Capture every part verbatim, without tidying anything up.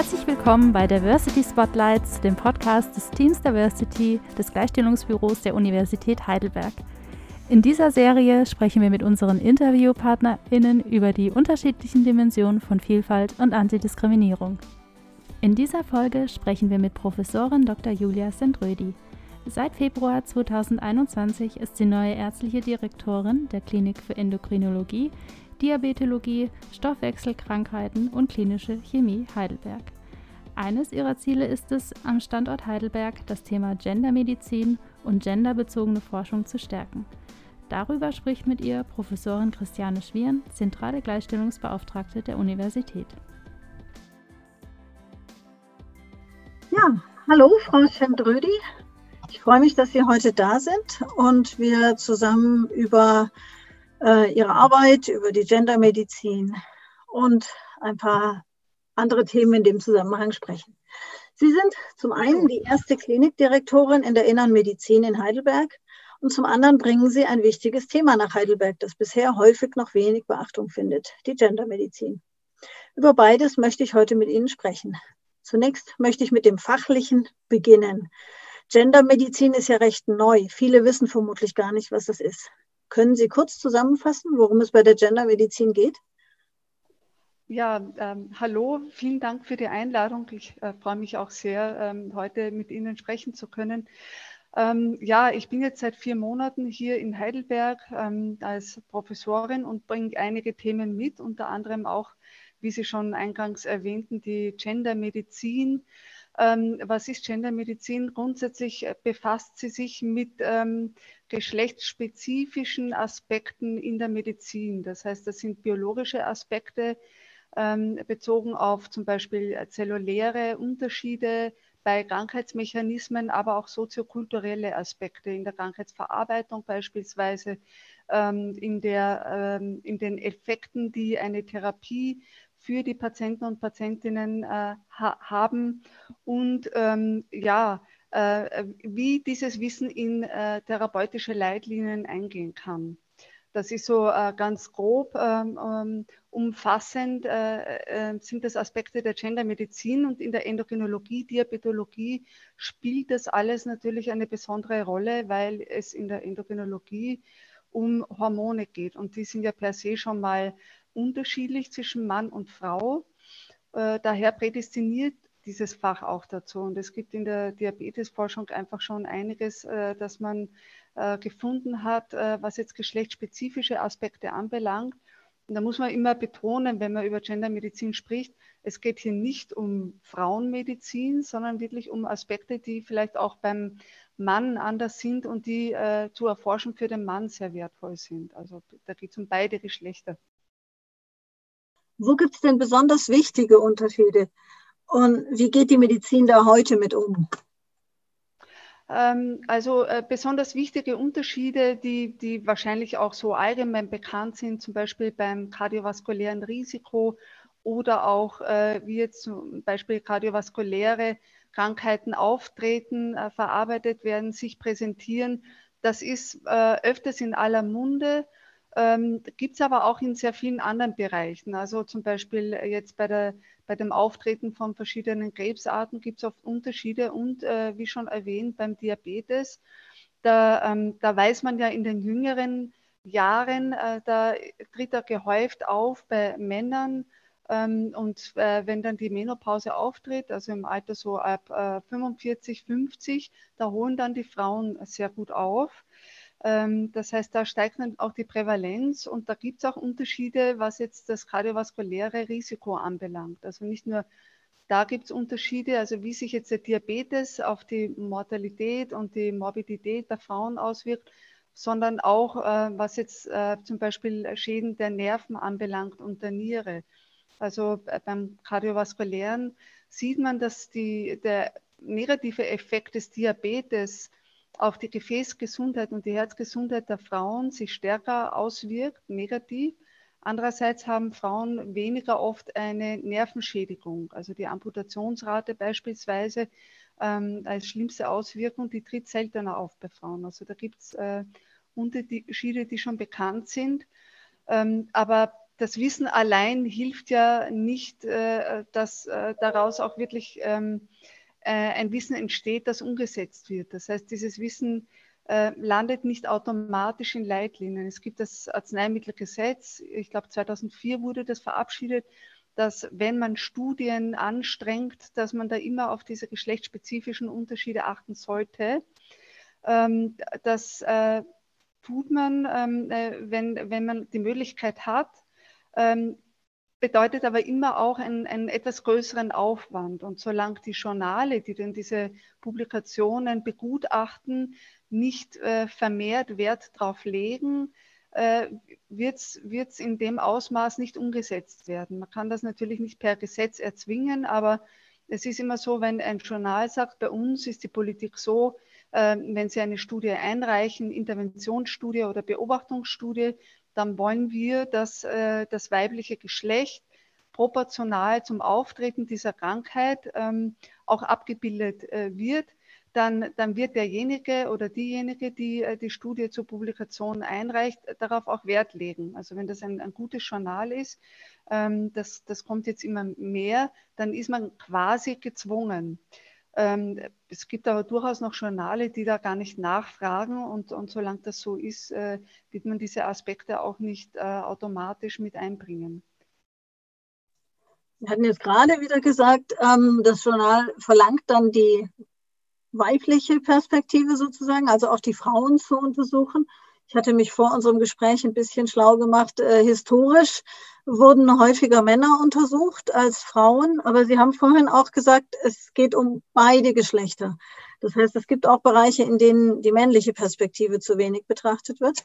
Herzlich willkommen bei Diversity Spotlights, dem Podcast des Teams Diversity des Gleichstellungsbüros der Universität Heidelberg. In dieser Serie sprechen wir mit unseren InterviewpartnerInnen über die unterschiedlichen Dimensionen von Vielfalt und Antidiskriminierung. In dieser Folge sprechen wir mit Professorin Doktor Julia Sendrödi. Seit Februar zweitausendeinundzwanzig ist sie neue ärztliche Direktorin der Klinik für Endokrinologie, Diabetologie, Stoffwechselkrankheiten und klinische Chemie Heidelberg. Eines ihrer Ziele ist es, am Standort Heidelberg das Thema Gendermedizin und genderbezogene Forschung zu stärken. Darüber spricht mit ihr Professorin Christiane Schwieren, zentrale Gleichstellungsbeauftragte der Universität. Ja, hallo Frau Sendrödi. Ich freue mich, dass Sie heute da sind und wir zusammen über äh, Ihre Arbeit, über die Gendermedizin und ein paar andere Themen in dem Zusammenhang sprechen. Sie sind zum einen die erste Klinikdirektorin in der Inneren Medizin in Heidelberg und zum anderen bringen Sie ein wichtiges Thema nach Heidelberg, das bisher häufig noch wenig Beachtung findet, die Gendermedizin. Über beides möchte ich heute mit Ihnen sprechen. Zunächst möchte ich mit dem Fachlichen beginnen. Gendermedizin ist ja recht neu. Viele wissen vermutlich gar nicht, was das ist. Können Sie kurz zusammenfassen, worum es bei der Gendermedizin geht? Ja, ähm, hallo, vielen Dank für die Einladung. Ich äh, freue mich auch sehr, ähm, heute mit Ihnen sprechen zu können. Ähm, ja, ich bin jetzt seit vier Monaten hier in Heidelberg ähm, als Professorin und bringe einige Themen mit, unter anderem auch, wie Sie schon eingangs erwähnten, die Gendermedizin. Ähm, was ist Gendermedizin? Grundsätzlich befasst sie sich mit ähm, geschlechtsspezifischen Aspekten in der Medizin. Das heißt, das sind biologische Aspekte ähm, bezogen auf zum Beispiel zelluläre Unterschiede bei Krankheitsmechanismen, aber auch soziokulturelle Aspekte in der Krankheitsverarbeitung beispielsweise, ähm, in, der, ähm, in den Effekten, die eine Therapie für die Patienten und Patientinnen äh, ha haben und ähm, ja, äh, wie dieses Wissen in äh, therapeutische Leitlinien eingehen kann. Das ist so äh, ganz grob ähm, ähm, umfassend, äh, äh, sind das Aspekte der Gendermedizin und in der Endokrinologie, Diabetologie spielt das alles natürlich eine besondere Rolle, weil es in der Endokrinologie um Hormone geht und die sind ja per se schon mal unterschiedlich zwischen Mann und Frau. Äh, daher prädestiniert dieses Fach auch dazu. Und es gibt in der Diabetesforschung einfach schon einiges, äh, das man äh, gefunden hat, äh, was jetzt geschlechtsspezifische Aspekte anbelangt. Und da muss man immer betonen, wenn man über Gendermedizin spricht, es geht hier nicht um Frauenmedizin, sondern wirklich um Aspekte, die vielleicht auch beim Mann anders sind und die äh, zu erforschen für den Mann sehr wertvoll sind. Also da geht es um beide Geschlechter. Wo gibt es denn besonders wichtige Unterschiede? Und wie geht die Medizin da heute mit um? Ähm, also äh, besonders wichtige Unterschiede, die, die wahrscheinlich auch so allgemein bekannt sind, zum Beispiel beim kardiovaskulären Risiko oder auch äh, wie jetzt zum Beispiel kardiovaskuläre Krankheiten auftreten, äh, verarbeitet werden, sich präsentieren. Das ist äh, öfters in aller Munde. Ähm, gibt es aber auch in sehr vielen anderen Bereichen. Also zum Beispiel jetzt bei, der, bei dem Auftreten von verschiedenen Krebsarten gibt es oft Unterschiede und äh, wie schon erwähnt beim Diabetes, da, ähm, da weiß man ja in den jüngeren Jahren, äh, da tritt er gehäuft auf bei Männern ähm, und äh, wenn dann die Menopause auftritt, also im Alter so ab äh, fünfundvierzig, fünfzig, da holen dann die Frauen sehr gut auf. Das heißt, da steigt dann auch die Prävalenz und da gibt es auch Unterschiede, was jetzt das kardiovaskuläre Risiko anbelangt. Also nicht nur da gibt es Unterschiede, also wie sich jetzt der Diabetes auf die Mortalität und die Morbidität der Frauen auswirkt, sondern auch äh, was jetzt äh, zum Beispiel Schäden der Nerven anbelangt und der Niere. Also äh, beim kardiovaskulären sieht man, dass die, der negative Effekt des Diabetes auf die Gefäßgesundheit und die Herzgesundheit der Frauen sich stärker auswirkt, negativ. Andererseits haben Frauen weniger oft eine Nervenschädigung, also die Amputationsrate beispielsweise ähm, als schlimmste Auswirkung, die tritt seltener auf bei Frauen. Also da gibt es äh, Unterschiede, die schon bekannt sind. Ähm, aber das Wissen allein hilft ja nicht, äh, dass äh, daraus auch wirklich ähm, äh, ein Wissen entsteht, das umgesetzt wird. Das heißt, dieses Wissen äh, landet nicht automatisch in Leitlinien. Es gibt das Arzneimittelgesetz, ich glaube zweitausendvier wurde das verabschiedet, dass wenn man Studien anstrengt, dass man da immer auf diese geschlechtsspezifischen Unterschiede achten sollte. Ähm, das äh, tut man, ähm, äh, wenn, wenn man die Möglichkeit hat, ähm, bedeutet aber immer auch einen, einen etwas größeren Aufwand. Und solange die Journale, die dann diese Publikationen begutachten, nicht äh, vermehrt Wert darauf legen, äh, wird es in dem Ausmaß nicht umgesetzt werden. Man kann das natürlich nicht per Gesetz erzwingen, aber es ist immer so, wenn ein Journal sagt, bei uns ist die Politik so, äh, wenn Sie eine Studie einreichen, Interventionsstudie oder Beobachtungsstudie, dann wollen wir, dass äh, das weibliche Geschlecht proportional zum Auftreten dieser Krankheit ähm, auch abgebildet äh, wird. Dann, dann wird derjenige oder diejenige, die äh, die Studie zur Publikation einreicht, darauf auch Wert legen. Also wenn das ein, ein gutes Journal ist, ähm, das, das kommt jetzt immer mehr, dann ist man quasi gezwungen. Ähm, es gibt aber durchaus noch Journale, die da gar nicht nachfragen und, und solange das so ist, äh, wird man diese Aspekte auch nicht äh, automatisch mit einbringen. Sie hatten jetzt gerade wieder gesagt, ähm, das Journal verlangt dann die weibliche Perspektive sozusagen, also auch die Frauen zu untersuchen. Ich hatte mich vor unserem Gespräch ein bisschen schlau gemacht. Äh, historisch wurden häufiger Männer untersucht als Frauen, aber Sie haben vorhin auch gesagt, es geht um beide Geschlechter. Das heißt, es gibt auch Bereiche, in denen die männliche Perspektive zu wenig betrachtet wird.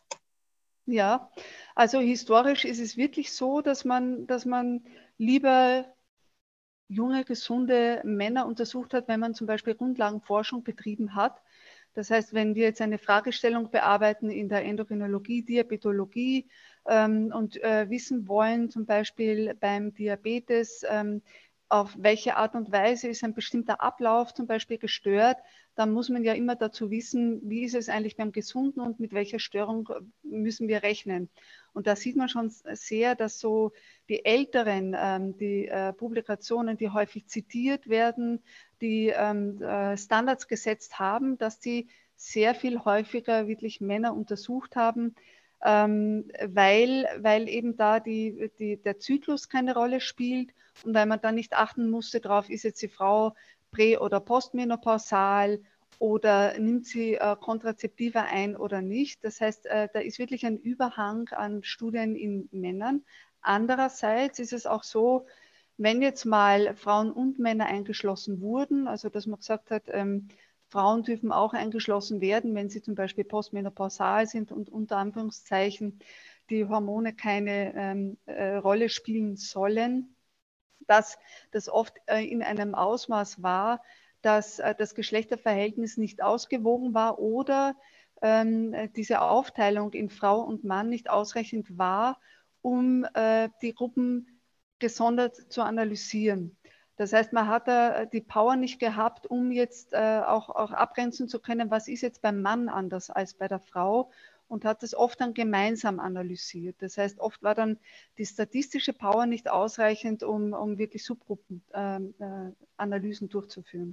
Ja, also historisch ist es wirklich so, dass man, dass man lieber junge, gesunde Männer untersucht hat, wenn man zum Beispiel Grundlagenforschung betrieben hat. Das heißt, wenn wir jetzt eine Fragestellung bearbeiten in der Endokrinologie, Diabetologie ähm, und äh, wissen wollen, zum Beispiel beim Diabetes, ähm, auf welche Art und Weise ist ein bestimmter Ablauf zum Beispiel gestört, dann muss man ja immer dazu wissen, wie ist es eigentlich beim Gesunden und mit welcher Störung müssen wir rechnen. Und da sieht man schon sehr, dass so die älteren, ähm, die äh, Publikationen, die häufig zitiert werden, die ähm, äh, Standards gesetzt haben, dass die sehr viel häufiger wirklich Männer untersucht haben, ähm, weil, weil eben da die, die, der Zyklus keine Rolle spielt und weil man dann nicht achten musste darauf, ist jetzt die Frau prä- oder postmenopausal oder nimmt sie äh, Kontrazeptiva ein oder nicht. Das heißt, äh, da ist wirklich ein Überhang an Studien in Männern. Andererseits ist es auch so, wenn jetzt mal Frauen und Männer eingeschlossen wurden, also dass man gesagt hat, ähm, Frauen dürfen auch eingeschlossen werden, wenn sie zum Beispiel postmenopausal sind und unter Anführungszeichen die Hormone keine ähm, äh, Rolle spielen sollen, dass das oft äh, in einem Ausmaß war, dass äh, das Geschlechterverhältnis nicht ausgewogen war oder ähm, diese Aufteilung in Frau und Mann nicht ausreichend war, um äh, die Gruppen gesondert zu analysieren. Das heißt, man hat da die Power nicht gehabt, um jetzt äh, auch, auch abgrenzen zu können, was ist jetzt beim Mann anders als bei der Frau und hat das oft dann gemeinsam analysiert. Das heißt, oft war dann die statistische Power nicht ausreichend, um, um wirklich Subgruppenanalysen äh, durchzuführen.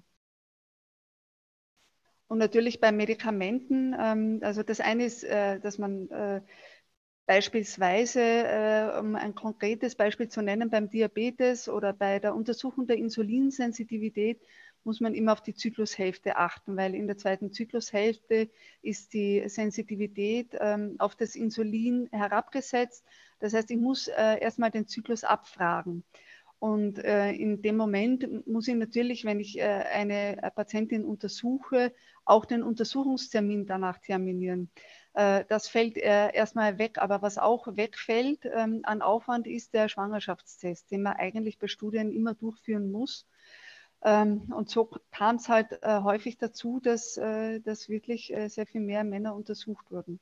Und natürlich bei Medikamenten, ähm, also das eine ist, äh, dass man äh, beispielsweise, äh, um ein konkretes Beispiel zu nennen, beim Diabetes oder bei der Untersuchung der Insulinsensitivität muss man immer auf die Zyklushälfte achten, weil in der zweiten Zyklushälfte ist die Sensitivität ähm, auf das Insulin herabgesetzt. Das heißt, ich muss äh, erstmal den Zyklus abfragen. Und äh, in dem Moment muss ich natürlich, wenn ich äh, eine Patientin untersuche, auch den Untersuchungstermin danach terminieren. Äh, das fällt äh, erstmal weg. Aber was auch wegfällt ähm, an Aufwand ist der Schwangerschaftstest, den man eigentlich bei Studien immer durchführen muss. Ähm, und so kam es halt äh, häufig dazu, dass, äh, dass wirklich äh, sehr viel mehr Männer untersucht wurden.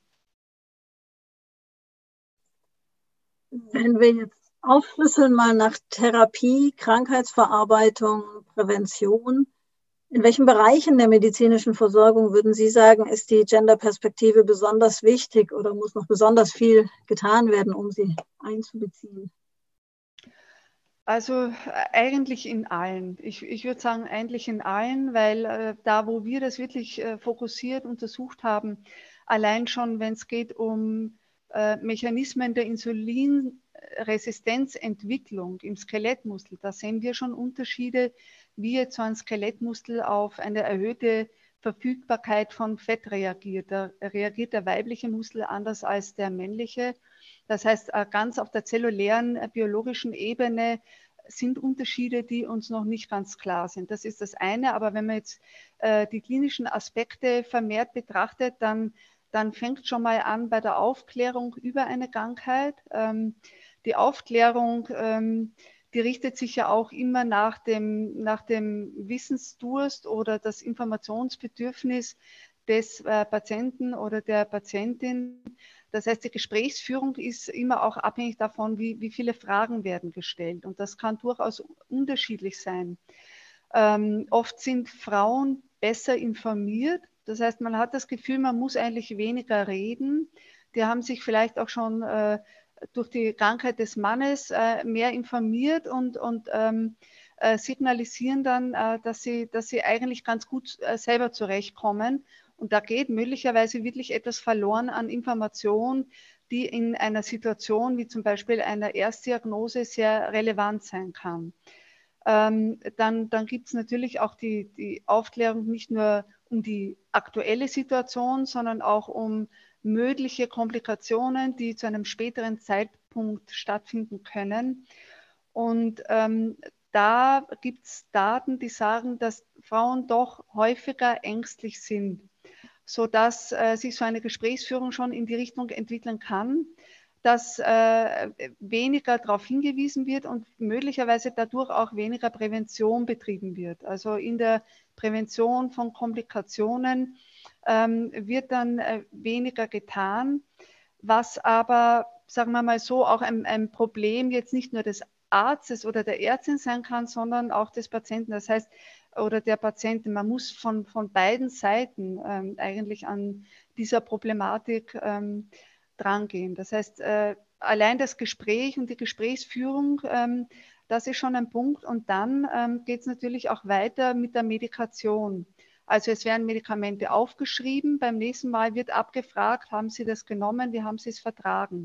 Wenn wir jetzt aufschlüsseln mal nach Therapie, Krankheitsverarbeitung, Prävention, In welchen Bereichen der medizinischen Versorgung würden Sie sagen, ist die Gender-Perspektive besonders wichtig oder muss noch besonders viel getan werden, um sie einzubeziehen? Also eigentlich in allen. Ich, ich würde sagen, eigentlich in allen, weil äh, da, wo wir das wirklich äh, fokussiert untersucht haben, allein schon, wenn es geht um äh, Mechanismen der Insulinresistenzentwicklung im Skelettmuskel, da sehen wir schon Unterschiede, wie jetzt so ein Skelettmuskel auf eine erhöhte Verfügbarkeit von Fett reagiert. Da reagiert der weibliche Muskel anders als der männliche. Das heißt, ganz auf der zellulären, biologischen Ebene sind Unterschiede, die uns noch nicht ganz klar sind. Das ist das eine. Aber wenn man jetzt äh, die klinischen Aspekte vermehrt betrachtet, dann, dann fängt schon mal an bei der Aufklärung über eine Krankheit. Ähm, die Aufklärung, ähm, die richtet sich ja auch immer nach dem, nach dem Wissensdurst oder das Informationsbedürfnis des äh, Patienten oder der Patientin. Das heißt, die Gesprächsführung ist immer auch abhängig davon, wie, wie viele Fragen werden gestellt. Und das kann durchaus unterschiedlich sein. Ähm, oft sind Frauen besser informiert. Das heißt, man hat das Gefühl, man muss eigentlich weniger reden. Die haben sich vielleicht auch schon äh, durch die Krankheit des Mannes äh, mehr informiert und, und ähm, äh, signalisieren dann, äh, dass, sie, dass sie eigentlich ganz gut äh, selber zurechtkommen. Und da geht möglicherweise wirklich etwas verloren an Information, die in einer Situation wie zum Beispiel einer Erstdiagnose sehr relevant sein kann. Ähm, dann dann gibt es natürlich auch die, die Aufklärung nicht nur um die aktuelle Situation, sondern auch um mögliche Komplikationen, die zu einem späteren Zeitpunkt stattfinden können. Und ähm, da gibt es Daten, die sagen, dass Frauen doch häufiger ängstlich sind, sodass äh, sich so eine Gesprächsführung schon in die Richtung entwickeln kann, dass äh, weniger darauf hingewiesen wird und möglicherweise dadurch auch weniger Prävention betrieben wird. Also in der Prävention von Komplikationen ähm, wird dann äh, weniger getan, was aber, sagen wir mal so, auch ein, ein Problem jetzt nicht nur des Arztes oder der Ärztin sein kann, sondern auch des Patienten. Das heißt, oder der Patientin. Man muss von, von beiden Seiten ähm, eigentlich an dieser Problematik ähm, drangehen. Das heißt, äh, allein das Gespräch und die Gesprächsführung, ähm, das ist schon ein Punkt. Und dann ähm, geht es natürlich auch weiter mit der Medikation. Also es werden Medikamente aufgeschrieben, beim nächsten Mal wird abgefragt, haben Sie das genommen, wie haben Sie es vertragen?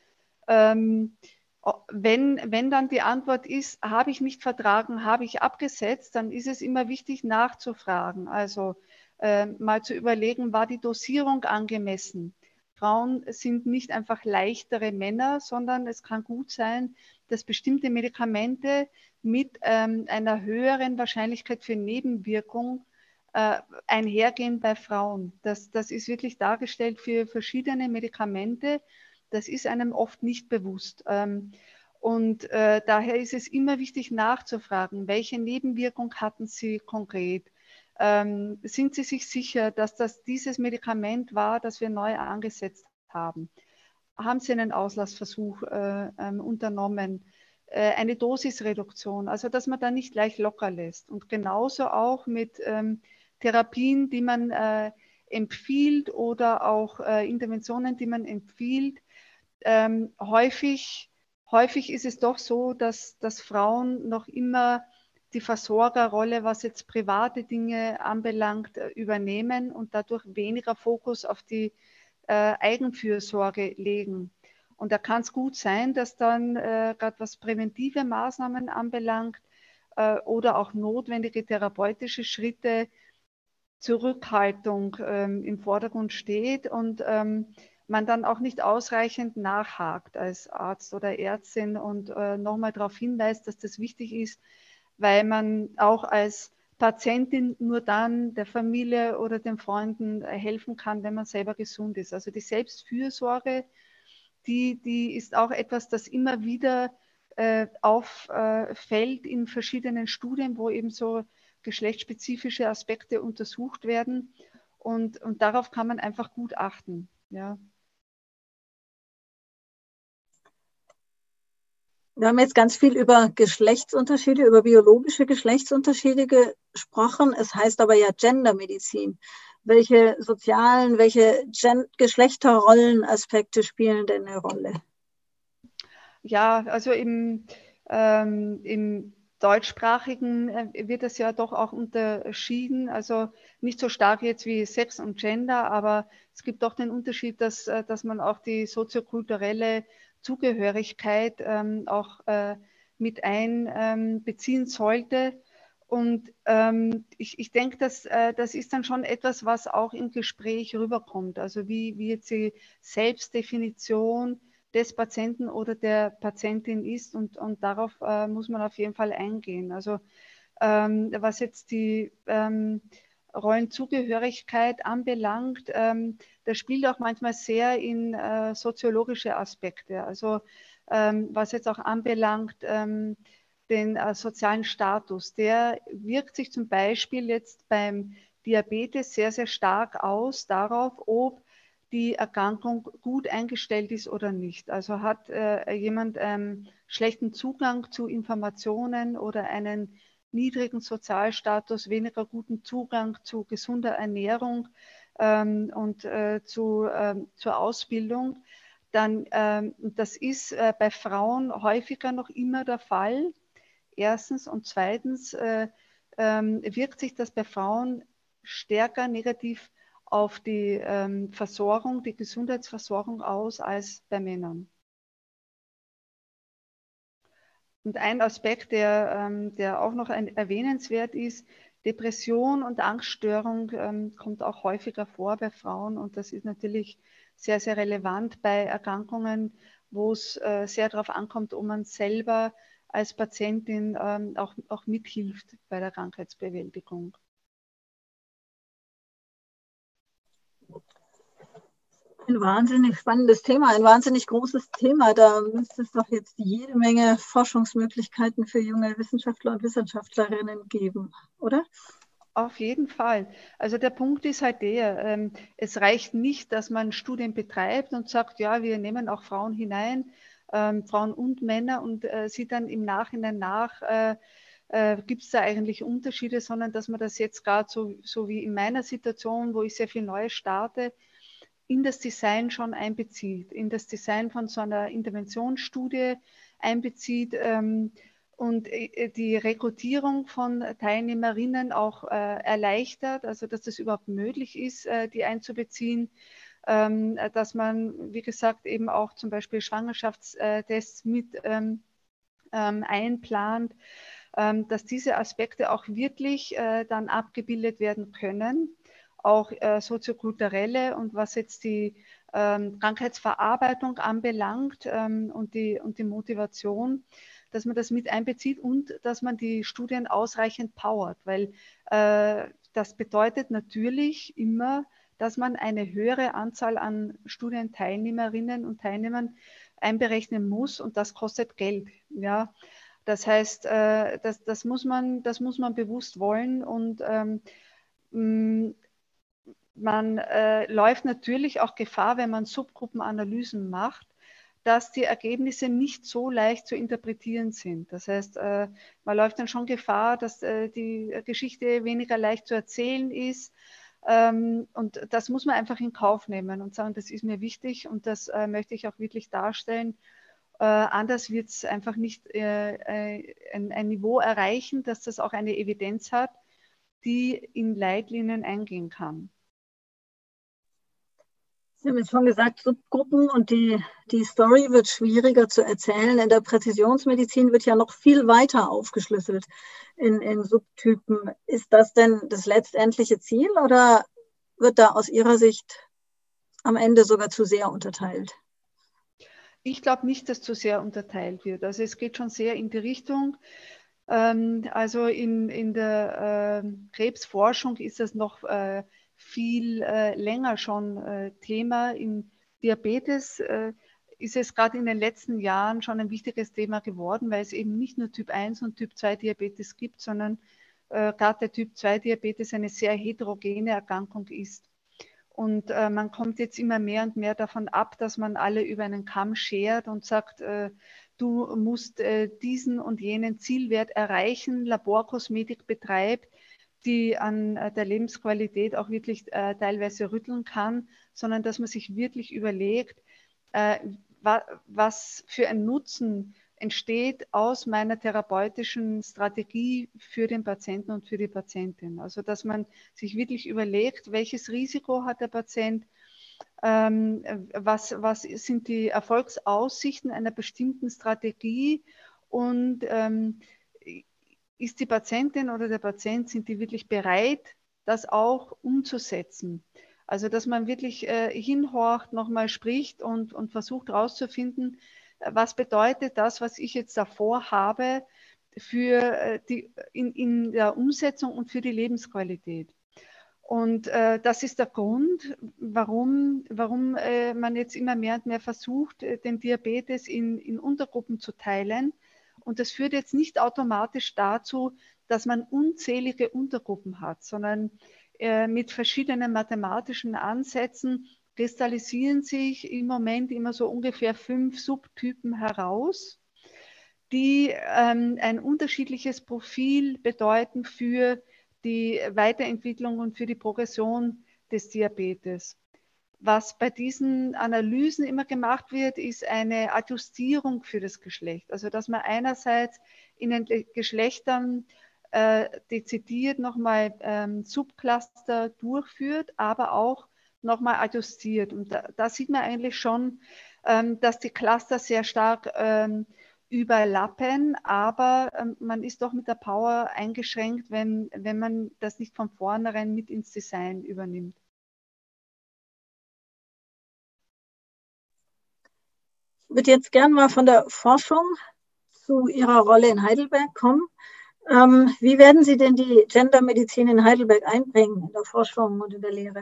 Ähm, wenn, wenn dann die Antwort ist, habe ich nicht vertragen, habe ich abgesetzt, dann ist es immer wichtig nachzufragen. Also äh, mal zu überlegen, war die Dosierung angemessen? Frauen sind nicht einfach leichtere Männer, sondern es kann gut sein, dass bestimmte Medikamente mit ähm, einer höheren Wahrscheinlichkeit für Nebenwirkung äh, einhergehen bei Frauen. Das, das ist wirklich dargestellt für verschiedene Medikamente. Das ist einem oft nicht bewusst. Ähm, und äh, daher ist es immer wichtig nachzufragen, welche Nebenwirkung hatten Sie konkret? Ähm, sind Sie sich sicher, dass das dieses Medikament war, das wir neu angesetzt haben? Haben Sie einen Auslassversuch äh, ähm, unternommen? Äh, eine Dosisreduktion, also dass man da nicht gleich locker lässt. Und genauso auch mit ähm, Therapien, die man äh, empfiehlt oder auch äh, Interventionen, die man empfiehlt. Ähm, häufig, häufig ist es doch so, dass, dass Frauen noch immer die Versorgerrolle, was jetzt private Dinge anbelangt, äh, übernehmen und dadurch weniger Fokus auf die äh, Eigenfürsorge legen. Und da kann es gut sein, dass dann äh, gerade was präventive Maßnahmen anbelangt äh, oder auch notwendige therapeutische Schritte, Zurückhaltung ähm, im Vordergrund steht und ähm, man dann auch nicht ausreichend nachhakt als Arzt oder Ärztin und äh, nochmal darauf hinweist, dass das wichtig ist, weil man auch als Patientin nur dann der Familie oder den Freunden helfen kann, wenn man selber gesund ist. Also die Selbstfürsorge, die, die ist auch etwas, das immer wieder äh, auffällt in verschiedenen Studien, wo eben so geschlechtsspezifische Aspekte untersucht werden. Und, und darauf kann man einfach gut achten. Ja. Wir haben jetzt ganz viel über Geschlechtsunterschiede, über biologische Geschlechtsunterschiede gesprochen. Es heißt aber ja Gendermedizin. Welche sozialen, welche Gen- Geschlechterrollenaspekte spielen denn eine Rolle? Ja, also im, ähm, im Deutschsprachigen äh, wird das ja doch auch unterschieden. Also nicht so stark jetzt wie Sex und Gender, aber es gibt doch den Unterschied, dass, äh, dass man auch die soziokulturelle Zugehörigkeit ähm, auch äh, mit einbeziehen sollte. Und ähm, ich, ich denke, dass, äh, das ist dann schon etwas, was auch im Gespräch rüberkommt. Also wie, wie jetzt die Selbstdefinition des Patienten oder der Patientin ist, und, und darauf äh, muss man auf jeden Fall eingehen. Also ähm, was jetzt die ähm, Rollenzugehörigkeit anbelangt, ähm, das spielt auch manchmal sehr in äh, soziologische Aspekte. Also ähm, was jetzt auch anbelangt, ähm, den äh, sozialen Status, der wirkt sich zum Beispiel jetzt beim Diabetes sehr, sehr stark aus darauf, ob die Erkrankung gut eingestellt ist oder nicht. Also hat äh, jemand ähm, schlechten Zugang zu Informationen oder einen niedrigen Sozialstatus, weniger guten Zugang zu gesunder Ernährung ähm, und äh, zu, ähm, zur Ausbildung, dann ähm, das ist äh, bei Frauen häufiger noch immer der Fall. Erstens und zweitens äh, ähm, wirkt sich das bei Frauen stärker negativ auf die ähm, Versorgung, die Gesundheitsversorgung aus als bei Männern. Und ein Aspekt, der, ähm, der auch noch ein, erwähnenswert ist, Depression und Angststörung ähm, kommt auch häufiger vor bei Frauen, und das ist natürlich sehr, sehr relevant bei Erkrankungen, wo es äh, sehr darauf ankommt, ob man selber als Patientin ähm, auch, auch mithilft bei der Krankheitsbewältigung. Ein wahnsinnig spannendes Thema, ein wahnsinnig großes Thema. Da müsste es doch jetzt jede Menge Forschungsmöglichkeiten für junge Wissenschaftler und Wissenschaftlerinnen geben, oder? Auf jeden Fall. Also der Punkt ist halt der, ähm, es reicht nicht, dass man Studien betreibt und sagt, ja, wir nehmen auch Frauen hinein, ähm, Frauen und Männer, und äh, sieht dann im Nachhinein nach, äh, äh, gibt es da eigentlich Unterschiede, sondern dass man das jetzt gerade so, so wie in meiner Situation, wo ich sehr viel Neues starte, in das Design schon einbezieht, in das Design von so einer Interventionsstudie einbezieht, ähm, und äh, die Rekrutierung von Teilnehmerinnen auch äh, erleichtert, also dass es überhaupt möglich ist, äh, die einzubeziehen, ähm, dass man, wie gesagt, eben auch zum Beispiel Schwangerschaftstests mit ähm, ähm, einplant, ähm, dass diese Aspekte auch wirklich äh, dann abgebildet werden können, auch äh, soziokulturelle, und was jetzt die ähm, Krankheitsverarbeitung anbelangt ähm, und, die, und die Motivation, dass man das mit einbezieht und dass man die Studien ausreichend powert, weil äh, das bedeutet natürlich immer, dass man eine höhere Anzahl an Studienteilnehmerinnen und Teilnehmern einberechnen muss, und das kostet Geld. Ja. Das heißt, äh, das, das, muss man, das muss man bewusst wollen, und ähm, man äh, läuft natürlich auch Gefahr, wenn man Subgruppenanalysen macht, dass die Ergebnisse nicht so leicht zu interpretieren sind. Das heißt, äh, man läuft dann schon Gefahr, dass äh, die Geschichte weniger leicht zu erzählen ist. Ähm, und das muss man einfach in Kauf nehmen und sagen, das ist mir wichtig, und das äh, möchte ich auch wirklich darstellen. Äh, anders wird es einfach nicht äh, äh, ein, ein Niveau erreichen, dass das auch eine Evidenz hat, die in Leitlinien eingehen kann. Sie haben jetzt schon gesagt, Subgruppen, und die, die Story wird schwieriger zu erzählen. In der Präzisionsmedizin wird ja noch viel weiter aufgeschlüsselt in, in Subtypen. Ist das denn das letztendliche Ziel, oder wird da aus Ihrer Sicht am Ende sogar zu sehr unterteilt? Ich glaube nicht, dass zu sehr unterteilt wird. Also es geht schon sehr in die Richtung. Ähm, also in, in der äh, Krebsforschung ist das noch äh, viel äh, länger schon äh, Thema. Im Diabetes äh, ist es gerade in den letzten Jahren schon ein wichtiges Thema geworden, weil es eben nicht nur Typ eins und Typ zwei Diabetes gibt, sondern äh, gerade der Typ zwei Diabetes eine sehr heterogene Erkrankung ist. Und äh, man kommt jetzt immer mehr und mehr davon ab, dass man alle über einen Kamm schert und sagt, äh, du musst äh, diesen und jenen Zielwert erreichen, Laborkosmetik betreibt, die an äh, der Lebensqualität auch wirklich äh, teilweise rütteln kann, sondern dass man sich wirklich überlegt, äh, wa was für ein Nutzen entsteht aus meiner therapeutischen Strategie für den Patienten und für die Patientin. Also dass man sich wirklich überlegt, welches Risiko hat der Patient, ähm, was, was sind die Erfolgsaussichten einer bestimmten Strategie und ähm, ist die Patientin oder der Patient, sind die wirklich bereit, das auch umzusetzen? Also dass man wirklich äh, hinhorcht, nochmal spricht und, und versucht herauszufinden, was bedeutet das, was ich jetzt davor habe, für die, in, in der Umsetzung und für die Lebensqualität. Und äh, das ist der Grund, warum, warum äh, man jetzt immer mehr und mehr versucht, den Diabetes in, in Untergruppen zu teilen. Und das führt jetzt nicht automatisch dazu, dass man unzählige Untergruppen hat, sondern äh, mit verschiedenen mathematischen Ansätzen kristallisieren sich im Moment immer so ungefähr fünf Subtypen heraus, die ähm, ein unterschiedliches Profil bedeuten für die Weiterentwicklung und für die Progression des Diabetes. Was bei diesen Analysen immer gemacht wird, ist eine Adjustierung für das Geschlecht. Also dass man einerseits in den Geschlechtern äh, dezidiert nochmal ähm, Subcluster durchführt, aber auch nochmal adjustiert. Und da, da sieht man eigentlich schon, ähm, dass die Cluster sehr stark ähm, überlappen, aber ähm, man ist doch mit der Power eingeschränkt, wenn, wenn man das nicht von vornherein mit ins Design übernimmt. Ich würde jetzt gerne mal von der Forschung zu Ihrer Rolle in Heidelberg kommen. Ähm, wie werden Sie denn die Gendermedizin in Heidelberg einbringen, in der Forschung und in der Lehre?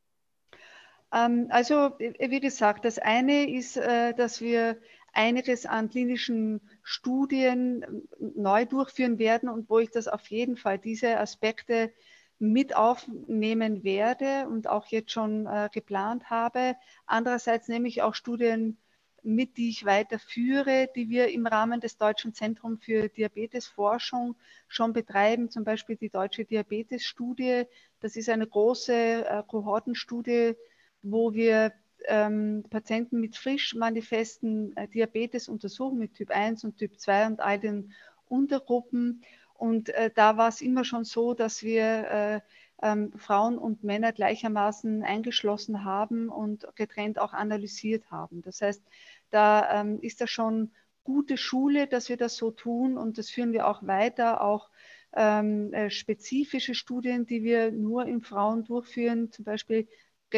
Ähm, also, wie gesagt, das eine ist, äh, dass wir einiges an klinischen Studien neu durchführen werden und wo ich das auf jeden Fall, diese Aspekte mit aufnehmen werde und auch jetzt schon äh, geplant habe. Andererseits nehme ich auch Studien mit, die ich weiterführe, die wir im Rahmen des Deutschen Zentrums für Diabetesforschung schon betreiben, zum Beispiel die Deutsche Diabetesstudie. Das ist eine große äh, Kohortenstudie, wo wir ähm, Patienten mit frisch manifesten äh, Diabetes untersuchen, mit Typ eins und Typ zwei und all den Untergruppen. Und äh, da war es immer schon so, dass wir äh, ähm, Frauen und Männer gleichermaßen eingeschlossen haben und getrennt auch analysiert haben. Das heißt, da ähm, ist das schon gute Schule, dass wir das so tun und das führen wir auch weiter, auch ähm, äh, spezifische Studien, die wir nur in Frauen durchführen, zum Beispiel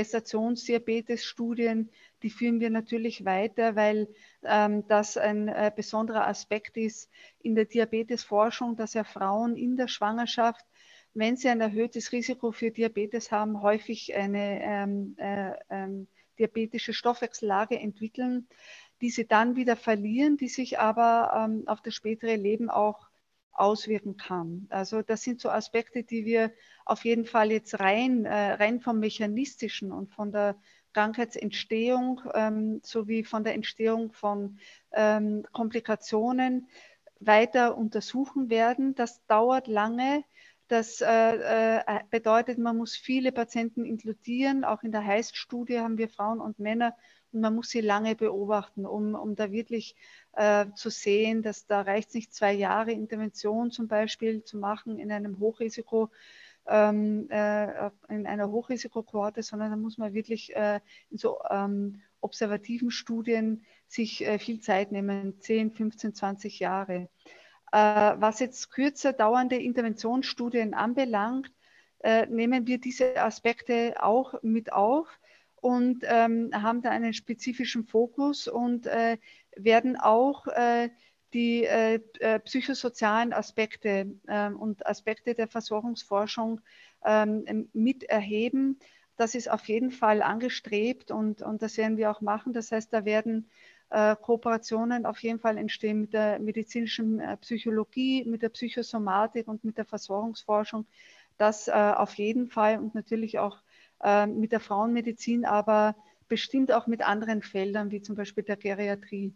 Gestationsdiabetes-Studien, die führen wir natürlich weiter, weil ähm, das ein äh, besonderer Aspekt ist in der Diabetesforschung, dass ja Frauen in der Schwangerschaft, wenn sie ein erhöhtes Risiko für Diabetes haben, häufig eine ähm, äh, ähm, diabetische Stoffwechsellage entwickeln, die sie dann wieder verlieren, die sich aber ähm, auf das spätere Leben auch auswirken kann. Also das sind so Aspekte, die wir auf jeden Fall jetzt rein, äh, rein vom Mechanistischen und von der Krankheitsentstehung ähm, sowie von der Entstehung von ähm, Komplikationen weiter untersuchen werden. Das dauert lange. Das äh, äh, bedeutet, man muss viele Patienten inkludieren. Auch in der HEIST-Studie haben wir Frauen und Männer und man muss sie lange beobachten, um, um da wirklich äh, zu sehen, dass da reicht es nicht, zwei Jahre Intervention zum Beispiel zu machen in einem Hochrisiko, ähm, äh, in einer Hochrisikokohorte, sondern da muss man wirklich äh, in so ähm, observativen Studien sich äh, viel Zeit nehmen, zehn, fünfzehn, zwanzig Jahre. Äh, was jetzt kürzer dauernde Interventionsstudien anbelangt, äh, nehmen wir diese Aspekte auch mit auf und ähm, haben da einen spezifischen Fokus und äh, werden auch äh, die äh, äh, psychosozialen Aspekte äh, und Aspekte der Versorgungsforschung ähm, mit erheben. Das ist auf jeden Fall angestrebt und, und das werden wir auch machen. Das heißt, da werden äh, Kooperationen auf jeden Fall entstehen mit der medizinischen äh, Psychologie, mit der Psychosomatik und mit der Versorgungsforschung. Das äh, auf jeden Fall und natürlich auch äh, mit der Frauenmedizin, aber bestimmt auch mit anderen Feldern, wie zum Beispiel der Geriatrie.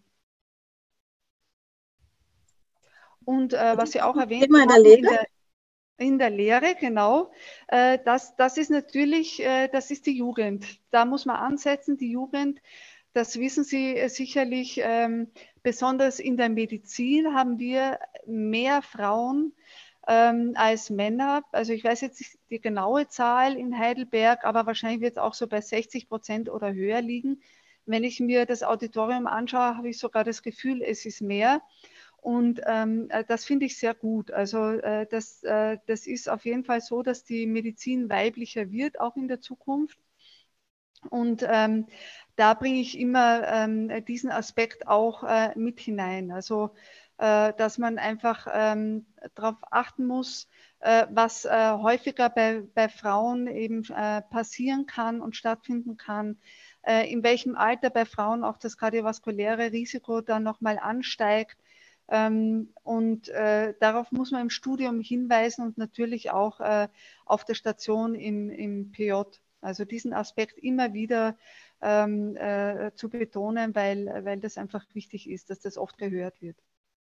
Und äh, was Sie auch erwähnt Immer in der haben, Lehre? in der, in der Lehre, genau, äh, das, das ist natürlich, äh, das ist die Jugend. Da muss man ansetzen, die Jugend, das wissen Sie äh, sicherlich, ähm, besonders in der Medizin haben wir mehr Frauen ähm, als Männer. Also ich weiß jetzt nicht die genaue Zahl in Heidelberg, aber wahrscheinlich wird es auch so bei sechzig Prozent oder höher liegen. Wenn ich mir das Auditorium anschaue, habe ich sogar das Gefühl, es ist mehr. Und ähm, äh, das finde ich sehr gut. Also äh, das, äh, das ist auf jeden Fall so, dass die Medizin weiblicher wird, auch in der Zukunft. Und ähm, da bringe ich immer ähm, diesen Aspekt auch äh, mit hinein. Also, äh, dass man einfach ähm, darauf achten muss, äh, was äh, häufiger bei, bei Frauen eben äh, passieren kann und stattfinden kann, äh, in welchem Alter bei Frauen auch das kardiovaskuläre Risiko dann nochmal ansteigt. Ähm, und äh, darauf muss man im Studium hinweisen und natürlich auch äh, auf der Station im, im P J. Also diesen Aspekt immer wieder ähm, äh, zu betonen, weil, weil das einfach wichtig ist, dass das oft gehört wird.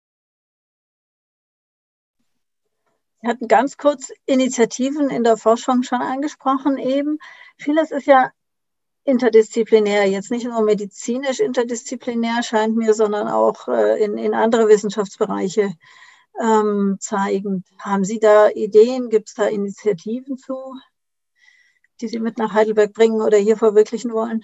Sie hatten ganz kurz Initiativen in der Forschung schon angesprochen eben. Vieles ist ja interdisziplinär, jetzt nicht nur medizinisch interdisziplinär scheint mir, sondern auch äh, in, in andere Wissenschaftsbereiche ähm, zeigend. Haben Sie da Ideen? Gibt es da Initiativen zu, die Sie mit nach Heidelberg bringen oder hier verwirklichen wollen?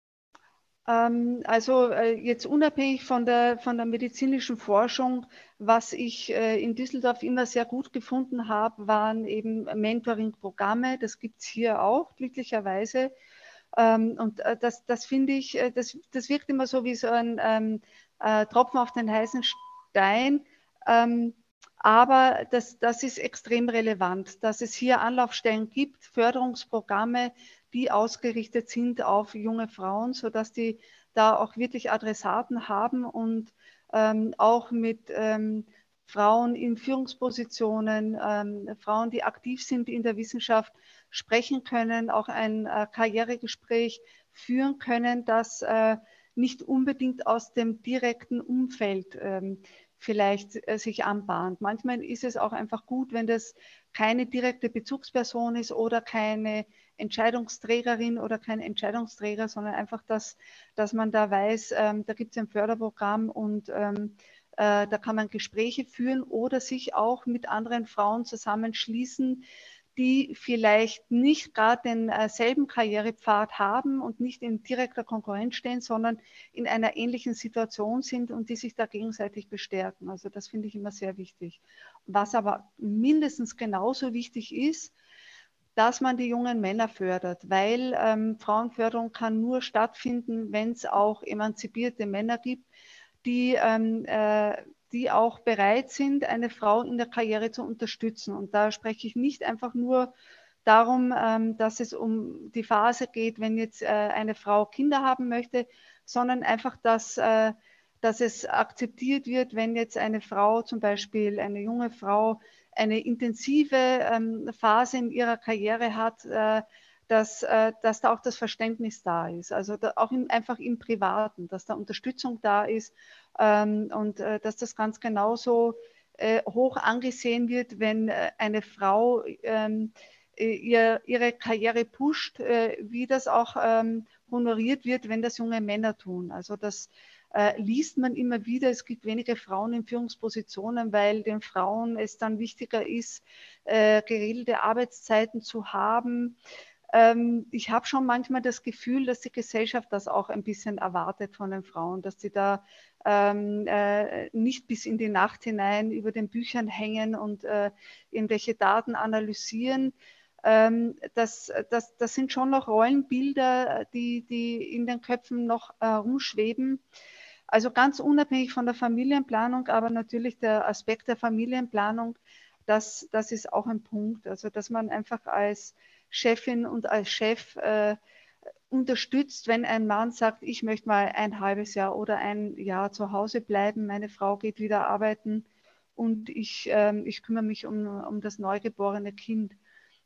Ähm, also äh, jetzt unabhängig von der, von der medizinischen Forschung, was ich äh, in Düsseldorf immer sehr gut gefunden habe, waren eben Mentoring-Programme. Das gibt es hier auch, glücklicherweise. Ähm, und äh, das, das finde ich, äh, das, das wirkt immer so wie so ein ähm, äh, Tropfen auf den heißen Stein. Ähm, aber das, das ist extrem relevant, dass es hier Anlaufstellen gibt, Förderungsprogramme, die ausgerichtet sind auf junge Frauen, sodass die da auch wirklich Adressaten haben und ähm, auch mit ähm, Frauen in Führungspositionen, ähm, Frauen, die aktiv sind in der Wissenschaft, sprechen können, auch ein äh, Karrieregespräch führen können, das äh, nicht unbedingt aus dem direkten Umfeld ähm, vielleicht äh, sich anbahnt. Manchmal ist es auch einfach gut, wenn das keine direkte Bezugsperson ist oder keine Entscheidungsträgerin oder kein Entscheidungsträger, sondern einfach, dass, dass man da weiß, ähm, da gibt es ein Förderprogramm und ähm, äh, da kann man Gespräche führen oder sich auch mit anderen Frauen zusammenschließen, die vielleicht nicht gerade denselben Karrierepfad haben und nicht in direkter Konkurrenz stehen, sondern in einer ähnlichen Situation sind und die sich da gegenseitig bestärken. Also das finde ich immer sehr wichtig. Was aber mindestens genauso wichtig ist, dass man die jungen Männer fördert, weil ähm, Frauenförderung kann nur stattfinden, wenn es auch emanzipierte Männer gibt, die, ähm, äh, die auch bereit sind, eine Frau in der Karriere zu unterstützen. Und da spreche ich nicht einfach nur darum, ähm, dass es um die Phase geht, wenn jetzt äh, eine Frau Kinder haben möchte, sondern einfach, dass, äh, dass es akzeptiert wird, wenn jetzt eine Frau, zum Beispiel eine junge Frau, eine intensive ähm, Phase in ihrer Karriere hat, äh, dass, äh, dass da auch das Verständnis da ist. Also da, auch in, einfach im Privaten, dass da Unterstützung da ist ähm, und äh, dass das ganz genauso äh, hoch angesehen wird, wenn äh, eine Frau ähm, ihr, ihre Karriere pusht, äh, wie das auch ähm, honoriert wird, wenn das junge Männer tun. Also das äh, liest man immer wieder, es gibt wenige Frauen in Führungspositionen, weil den Frauen es dann wichtiger ist, äh, geregelte Arbeitszeiten zu haben. Ähm, ich habe schon manchmal das Gefühl, dass die Gesellschaft das auch ein bisschen erwartet von den Frauen, dass sie da ähm, äh, nicht bis in die Nacht hinein über den Büchern hängen und äh, irgendwelche Daten analysieren. Ähm, das, das, das sind schon noch Rollenbilder, die, die in den Köpfen noch äh, rumschweben. Also ganz unabhängig von der Familienplanung, aber natürlich der Aspekt der Familienplanung, das, das ist auch ein Punkt. Also dass man einfach als Chefin und als Chef äh, unterstützt, wenn ein Mann sagt, ich möchte mal ein halbes Jahr oder ein Jahr zu Hause bleiben, meine Frau geht wieder arbeiten und ich, ähm, ich kümmere mich um, um das neugeborene Kind.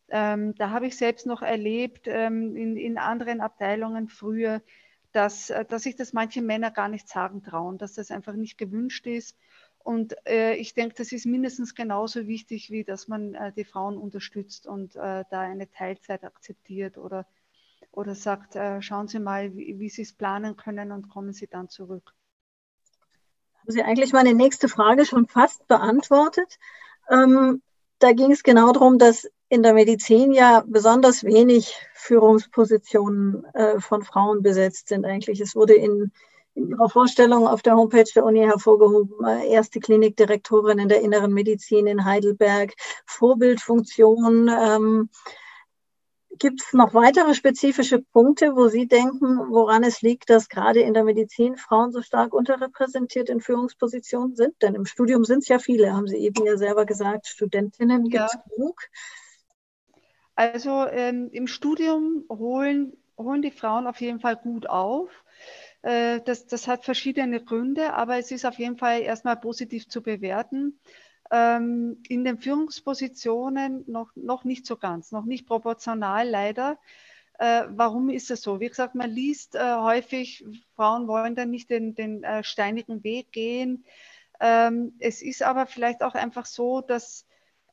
Ähm, da habe ich selbst noch erlebt ähm, in, in anderen Abteilungen früher, dass, äh, dass sich das manche Männer gar nicht sagen trauen, dass das einfach nicht gewünscht ist. Und äh, ich denke, das ist mindestens genauso wichtig, wie dass man äh, die Frauen unterstützt und äh, da eine Teilzeit akzeptiert oder, oder sagt, äh, schauen Sie mal, wie, wie Sie es planen können und kommen Sie dann zurück. Haben Sie eigentlich meine nächste Frage schon fast beantwortet? Ähm, da ging es genau darum, dass in der Medizin ja besonders wenig Führungspositionen äh, von Frauen besetzt sind eigentlich. Es wurde in, in Ihrer Vorstellung auf der Homepage der Uni hervorgehoben, äh, erste Klinikdirektorin in der inneren Medizin in Heidelberg, Vorbildfunktion. Ähm, Gibt es noch weitere spezifische Punkte, wo Sie denken, woran es liegt, dass gerade in der Medizin Frauen so stark unterrepräsentiert in Führungspositionen sind? Denn im Studium sind es ja viele, haben Sie eben ja selber gesagt. Studentinnen gibt Ja, es genug. also ähm, im Studium holen, holen die Frauen auf jeden Fall gut auf. Äh, das, das hat verschiedene Gründe, aber es ist auf jeden Fall erstmal positiv zu bewerten. Ähm, in den Führungspositionen noch, noch nicht so ganz, noch nicht proportional leider. Äh, warum ist das so? Wie gesagt, man liest äh, häufig, Frauen wollen dann nicht den, den äh, steinigen Weg gehen. Ähm, es ist aber vielleicht auch einfach so, dass,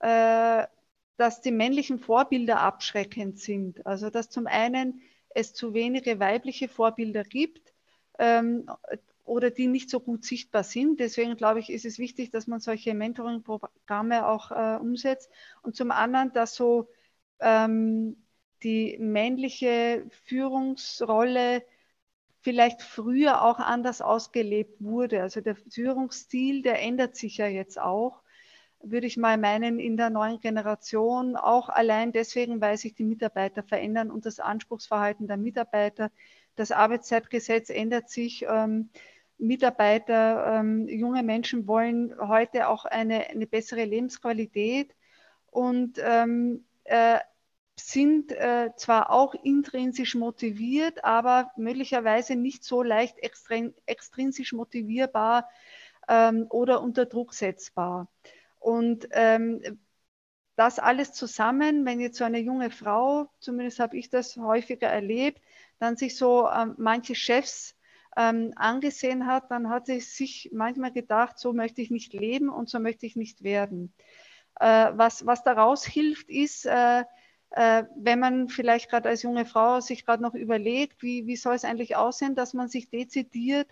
äh, dass die männlichen Vorbilder abschreckend sind. Also dass zum einen es zu wenige weibliche Vorbilder gibt ähm, oder die nicht so gut sichtbar sind. Deswegen glaube ich, ist es wichtig, dass man solche Mentoring-Programme auch äh, umsetzt. Und zum anderen, dass so ähm, die männliche Führungsrolle vielleicht früher auch anders ausgelebt wurde. Also der Führungsstil, der ändert sich ja jetzt auch, würde ich mal meinen, in der neuen Generation, auch allein deswegen, weil sich die Mitarbeiter verändern und das Anspruchsverhalten der Mitarbeiter. Das Arbeitszeitgesetz ändert sich. Ähm, Mitarbeiter, ähm, junge Menschen wollen heute auch eine, eine bessere Lebensqualität und ähm, äh, sind äh, zwar auch intrinsisch motiviert, aber möglicherweise nicht so leicht extrin extrinsisch motivierbar ähm, oder unter Druck setzbar. Und ähm, das alles zusammen, wenn jetzt so eine junge Frau, zumindest habe ich das häufiger erlebt, dann sich so ähm, manche Chefs ähm, angesehen hat, dann hat sie sich manchmal gedacht, so möchte ich nicht leben und so möchte ich nicht werden. Äh, was, was daraus hilft, ist, äh, äh, wenn man vielleicht gerade als junge Frau sich gerade noch überlegt, wie, wie soll es eigentlich aussehen, dass man sich dezidiert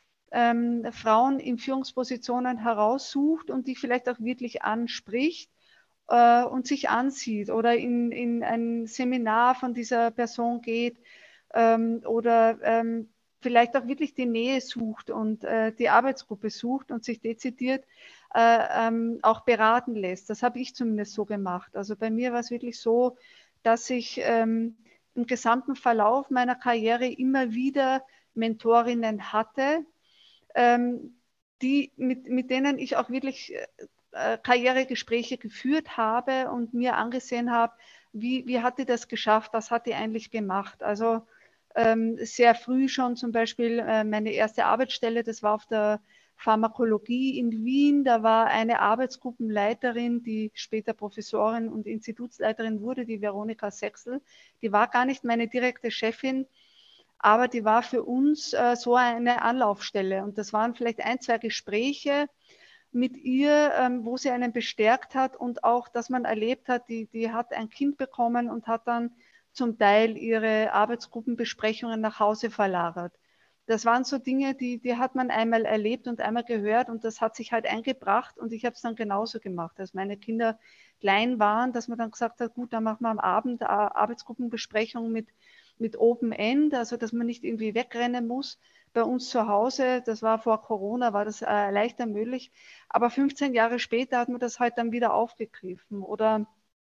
ähm, Frauen in Führungspositionen heraussucht und die vielleicht auch wirklich anspricht äh, und sich ansieht oder in, in ein Seminar von dieser Person geht ähm, oder ähm, vielleicht auch wirklich die Nähe sucht und äh, die Arbeitsgruppe sucht und sich dezidiert äh, ähm, auch beraten lässt. Das habe ich zumindest so gemacht. Also bei mir war es wirklich so, dass ich ähm, im gesamten Verlauf meiner Karriere immer wieder Mentorinnen hatte, ähm, die, mit, mit denen ich auch wirklich äh, Karrieregespräche geführt habe und mir angesehen habe, wie, wie hat die das geschafft, was hat die eigentlich gemacht. Also ähm, sehr früh schon zum Beispiel äh, meine erste Arbeitsstelle, das war auf der Pharmakologie in Wien. Da war eine Arbeitsgruppenleiterin, die später Professorin und Institutsleiterin wurde, die Veronika Sechsel. Die war gar nicht meine direkte Chefin, aber die war für uns äh, so eine Anlaufstelle. Und das waren vielleicht ein, zwei Gespräche mit ihr, ähm, wo sie einen bestärkt hat und auch, dass man erlebt hat, die, die hat ein Kind bekommen und hat dann zum Teil ihre Arbeitsgruppenbesprechungen nach Hause verlagert. Das waren so Dinge, die, die hat man einmal erlebt und einmal gehört und das hat sich halt eingebracht und ich habe es dann genauso gemacht. Als meine Kinder klein waren, dass man dann gesagt hat, gut, dann machen wir am Abend Arbeitsgruppenbesprechung mit, mit Open End, also dass man nicht irgendwie wegrennen muss. Bei uns zu Hause, das war vor Corona, war das äh, leichter möglich, aber fünfzehn Jahre später hat man das halt dann wieder aufgegriffen oder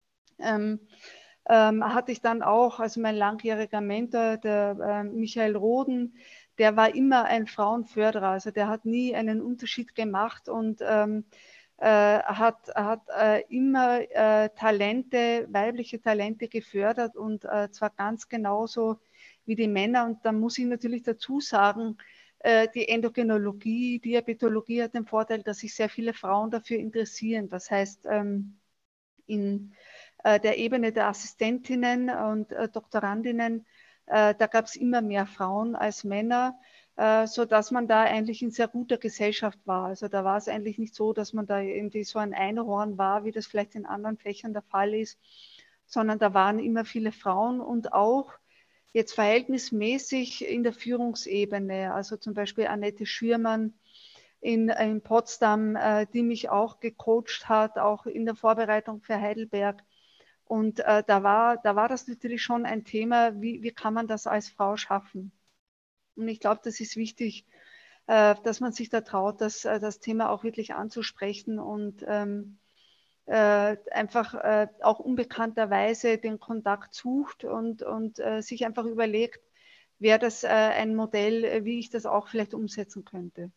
ähm, ähm, hatte ich dann auch, also mein langjähriger Mentor, der äh, Michael Roden, der war immer ein Frauenförderer, also der hat nie einen Unterschied gemacht und ähm, äh, hat, hat äh, immer äh, Talente, weibliche Talente gefördert und äh, zwar ganz genauso wie die Männer. Und da muss ich natürlich dazu sagen, äh, die Endokrinologie, Diabetologie hat den Vorteil, dass sich sehr viele Frauen dafür interessieren. Das heißt, ähm, in äh, der Ebene der Assistentinnen und äh, Doktorandinnen, äh, da gab es immer mehr Frauen als Männer, äh, sodass man da eigentlich in sehr guter Gesellschaft war. Also da war es eigentlich nicht so, dass man da irgendwie so ein Einhorn war, wie das vielleicht in anderen Fächern der Fall ist, sondern da waren immer viele Frauen und auch jetzt verhältnismäßig in der Führungsebene, also zum Beispiel Annette Schürmann in, in Potsdam, äh, die mich auch gecoacht hat, auch in der Vorbereitung für Heidelberg. Und äh, da, war, da war das natürlich schon ein Thema, wie, wie kann man das als Frau schaffen? Und ich glaube, das ist wichtig, äh, dass man sich da traut, das, äh, das Thema auch wirklich anzusprechen und ähm, äh, einfach äh, auch unbekannterweise den Kontakt sucht und, und äh, sich einfach überlegt, wäre das äh, ein Modell, äh, wie ich das auch vielleicht umsetzen könnte.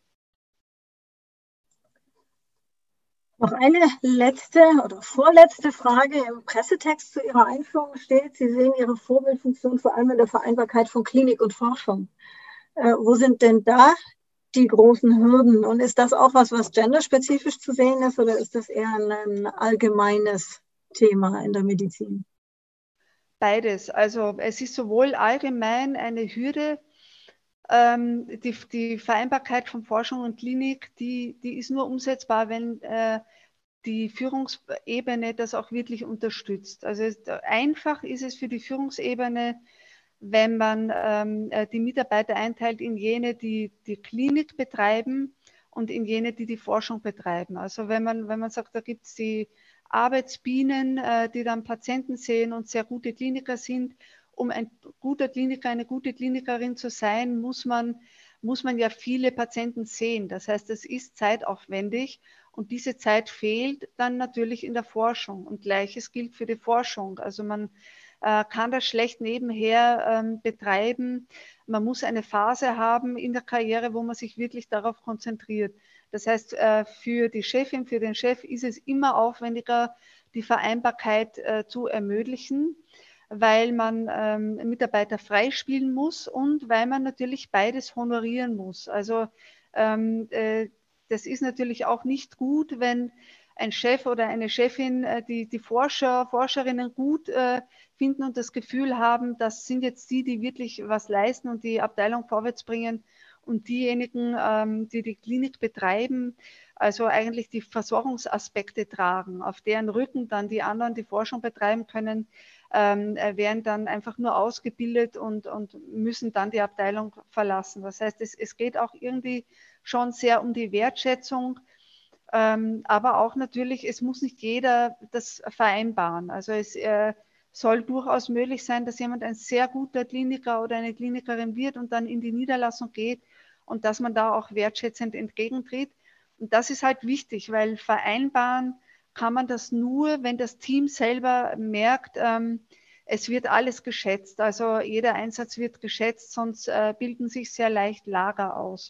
Noch eine letzte oder vorletzte Frage. Im Pressetext zu Ihrer Einführung steht, Sie sehen Ihre Vorbildfunktion vor allem in der Vereinbarkeit von Klinik und Forschung. Äh, wo sind denn da die großen Hürden? Und ist das auch was, was genderspezifisch zu sehen ist, oder ist das eher ein allgemeines Thema in der Medizin? Beides. Also es ist sowohl allgemein eine Hürde, ähm, die, die Vereinbarkeit von Forschung und Klinik, die, die ist nur umsetzbar, wenn äh, die Führungsebene das auch wirklich unterstützt. Also es, einfach ist es für die Führungsebene, wenn man ähm, die Mitarbeiter einteilt in jene, die die Klinik betreiben und in jene, die die Forschung betreiben. Also wenn man, wenn man sagt, da gibt es die Arbeitsbienen, äh, die dann Patienten sehen und sehr gute Kliniker sind. Um ein guter Kliniker, eine gute Klinikerin zu sein, muss man, muss man ja viele Patienten sehen. Das heißt, es ist zeitaufwendig und diese Zeit fehlt dann natürlich in der Forschung. Und Gleiches gilt für die Forschung. Also man äh, kann das schlecht nebenher ähm, betreiben. Man muss eine Phase haben in der Karriere, wo man sich wirklich darauf konzentriert. Das heißt, äh, für die Chefin, für den Chef ist es immer aufwendiger, die Vereinbarkeit äh, zu ermöglichen, weil man ähm, Mitarbeiter freispielen muss und weil man natürlich beides honorieren muss. Also ähm, äh, das ist natürlich auch nicht gut, wenn ein Chef oder eine Chefin äh, die, die Forscher, Forscherinnen gut äh, finden und das Gefühl haben, das sind jetzt die, die wirklich was leisten und die Abteilung vorwärts bringen. Und diejenigen, ähm, die die Klinik betreiben, also eigentlich die Versorgungsaspekte tragen, auf deren Rücken dann die anderen die Forschung betreiben können, ähm, werden dann einfach nur ausgebildet und, und müssen dann die Abteilung verlassen. Das heißt, es, es geht auch irgendwie schon sehr um die Wertschätzung, ähm, aber auch natürlich, es muss nicht jeder das vereinbaren. Also es äh, soll durchaus möglich sein, dass jemand ein sehr guter Kliniker oder eine Klinikerin wird und dann in die Niederlassung geht und dass man da auch wertschätzend entgegentritt. Und das ist halt wichtig, weil vereinbaren kann man das nur, wenn das Team selber merkt, ähm, es wird alles geschätzt. Also jeder Einsatz wird geschätzt, sonst äh, bilden sich sehr leicht Lager aus.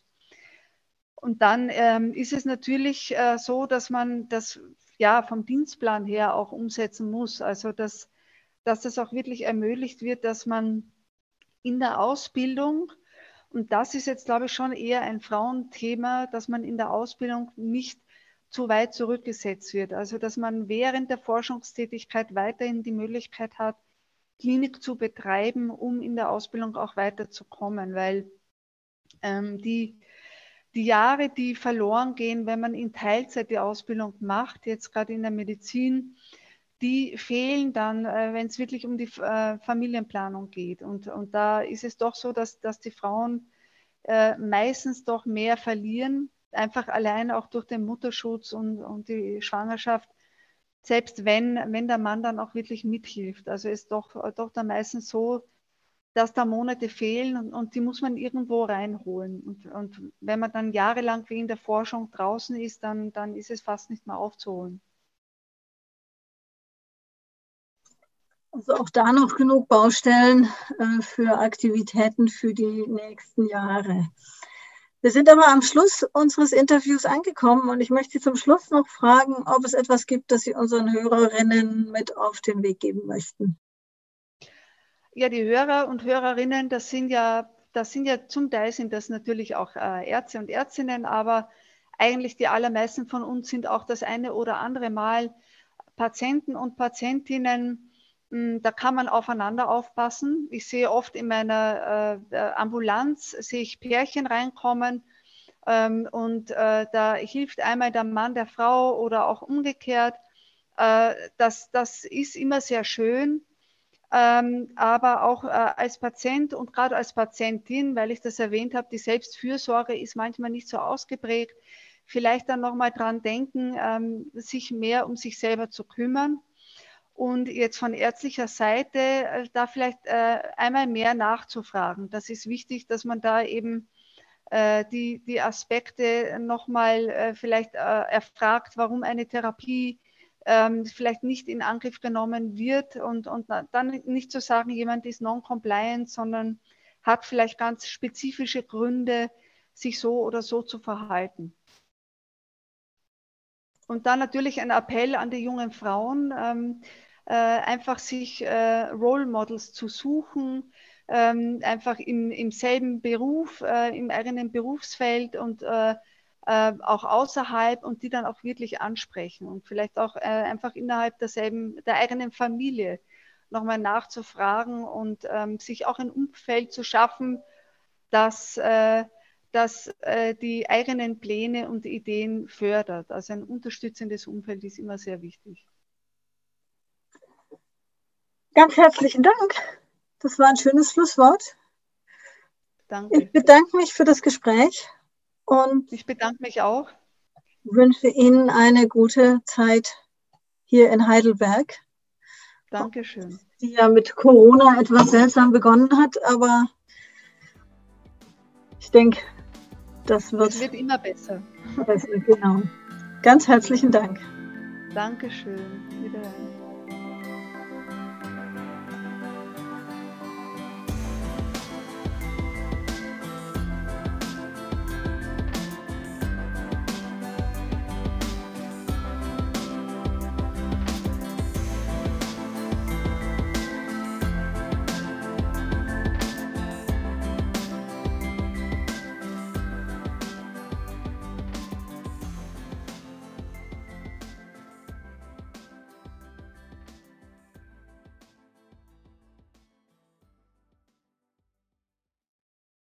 Und dann ähm, ist es natürlich äh, so, dass man das ja vom Dienstplan her auch umsetzen muss. Also dass, dass das auch wirklich ermöglicht wird, dass man in der Ausbildung, und das ist jetzt, glaube ich, schon eher ein Frauenthema, dass man in der Ausbildung nicht zu weit zurückgesetzt wird. Also dass man während der Forschungstätigkeit weiterhin die Möglichkeit hat, Klinik zu betreiben, um in der Ausbildung auch weiterzukommen, weil ähm, die die Jahre, die verloren gehen, wenn man in Teilzeit die Ausbildung macht, jetzt gerade in der Medizin, die fehlen dann, äh, wenn es wirklich um die äh, Familienplanung geht. Und, und da ist es doch so, dass, dass die Frauen äh, meistens doch mehr verlieren, einfach allein auch durch den Mutterschutz und, und die Schwangerschaft, selbst wenn, wenn der Mann dann auch wirklich mithilft. Also ist doch, doch dann meistens so, dass da Monate fehlen und, und die muss man irgendwo reinholen. Und, und wenn man dann jahrelang wie in der Forschung draußen ist, dann, dann ist es fast nicht mehr aufzuholen. Also auch da noch genug Baustellen äh, für Aktivitäten für die nächsten Jahre. Wir sind aber am Schluss unseres Interviews angekommen und ich möchte Sie zum Schluss noch fragen, ob es etwas gibt, das Sie unseren Hörerinnen mit auf den Weg geben möchten. Ja, die Hörer und Hörerinnen, das sind ja, das sind ja zum Teil sind das natürlich auch äh, Ärzte und Ärztinnen, aber eigentlich die allermeisten von uns sind auch das eine oder andere Mal Patienten und Patientinnen, mh, da kann man aufeinander aufpassen. Ich sehe oft in meiner äh, Ambulanz, sehe ich Pärchen reinkommen, ähm, und äh, da hilft einmal der Mann der Frau oder auch umgekehrt. Äh, das, das ist immer sehr schön. Ähm, aber auch äh, als Patient und gerade als Patientin, weil ich das erwähnt habe, die Selbstfürsorge ist manchmal nicht so ausgeprägt, vielleicht dann nochmal dran denken, ähm, sich mehr um sich selber zu kümmern. Und jetzt von ärztlicher Seite äh, da vielleicht äh, einmal mehr nachzufragen. Das ist wichtig, dass man da eben äh, die, die Aspekte nochmal äh, vielleicht äh, erfragt, warum eine Therapie ähm, vielleicht nicht in Angriff genommen wird und, und dann nicht zu sagen, jemand ist non-compliant, sondern hat vielleicht ganz spezifische Gründe, sich so oder so zu verhalten. Und dann natürlich ein Appell an die jungen Frauen, ähm, äh, einfach sich äh, Role Models zu suchen, ähm, einfach im, im selben Beruf, äh, im eigenen Berufsfeld und äh, äh, auch außerhalb und die dann auch wirklich ansprechen und vielleicht auch äh, einfach innerhalb derselben, der eigenen Familie nochmal nachzufragen und ähm, sich auch ein Umfeld zu schaffen, das äh, das äh, die eigenen Pläne und Ideen fördert. Also ein unterstützendes Umfeld ist immer sehr wichtig. Ganz herzlichen Dank. Das war ein schönes Schlusswort. Danke. Ich bedanke mich für das Gespräch und ich bedanke mich auch. Wünsche Ihnen eine gute Zeit hier in Heidelberg. Dankeschön. Die ja mit Corona etwas seltsam begonnen hat, aber ich denke, das wird, es wird immer besser. besser. Genau. Ganz herzlichen Dank. Dankeschön. Wiederhören.